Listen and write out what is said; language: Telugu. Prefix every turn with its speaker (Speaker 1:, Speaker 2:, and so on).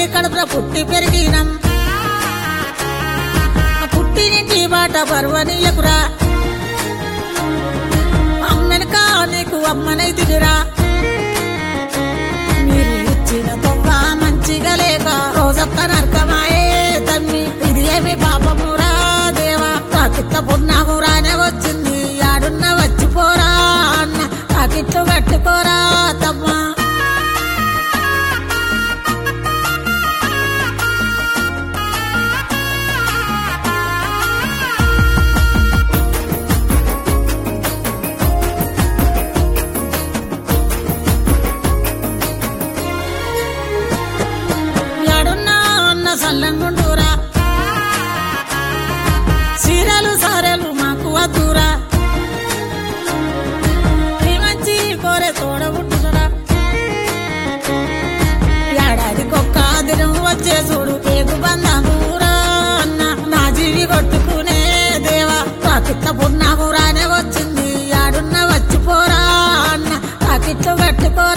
Speaker 1: కడుపులో పుట్టి పెరిగినం పుట్టినింటి బాట బరువనీయకురా అమ్మెనకా నీకు అమ్మనైతిరా మీరు ఇచ్చిన తొవ్వ మంచిగా లేక రోజొక్క నరకమాయే తమ్మి ఇది ఏమి పాపమురా దేవా కాకిట్ల పున్నామురానే వచ్చింది ఆడున్న వచ్చిపోరా అన్న కాకిట్లు కట్టుకోరా తమ్మా సల్లంగుండూరా చీరలు సారెలు మాకు వద్దురా ఈ మంచి కోరే తోడబుట్టురా ఏడాదికొక్క దినం వచ్చే చూడు పేగు బంధమురా అన్న నా జీవి కొట్టుకునే దేవా కాకిట్ల పున్నామురానే వచ్చింది ఆడున్న వచ్చిపోరా అన్న కాకిట్లు కట్టుకోరా